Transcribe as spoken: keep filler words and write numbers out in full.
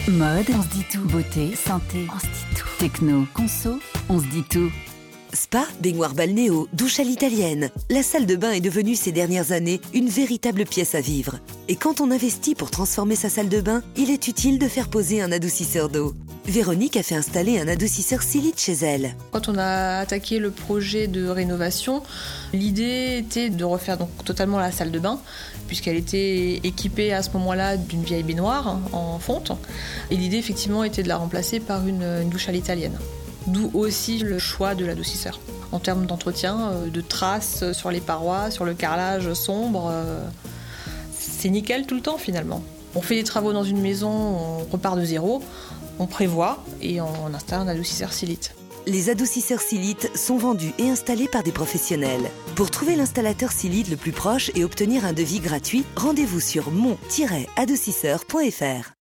Mode, on se dit tout. Beauté, santé, on se dit tout. Techno, conso, on se dit tout. Spa, baignoire balnéo, douche à l'italienne. La salle de bain est devenue ces dernières années une véritable pièce à vivre. Et quand on investit pour transformer sa salle de bain, il est utile de faire poser un adoucisseur d'eau. Véronique a fait installer un adoucisseur Silite chez elle. Quand on a attaqué le projet de rénovation, l'idée était de refaire donc totalement la salle de bain, puisqu'elle était équipée à ce moment-là d'une vieille baignoire en fonte. Et l'idée effectivement était de la remplacer par une, une douche à l'italienne. D'où aussi le choix de l'adoucisseur. En termes d'entretien, de traces sur les parois, sur le carrelage sombre, c'est nickel tout le temps finalement. On fait des travaux dans une maison, on repart de zéro, on prévoit et on installe un adoucisseur Silite. Les adoucisseurs Silite sont vendus et installés par des professionnels. Pour trouver l'installateur Silite le plus proche et obtenir un devis gratuit, rendez-vous sur mon tiret adoucisseur point f r.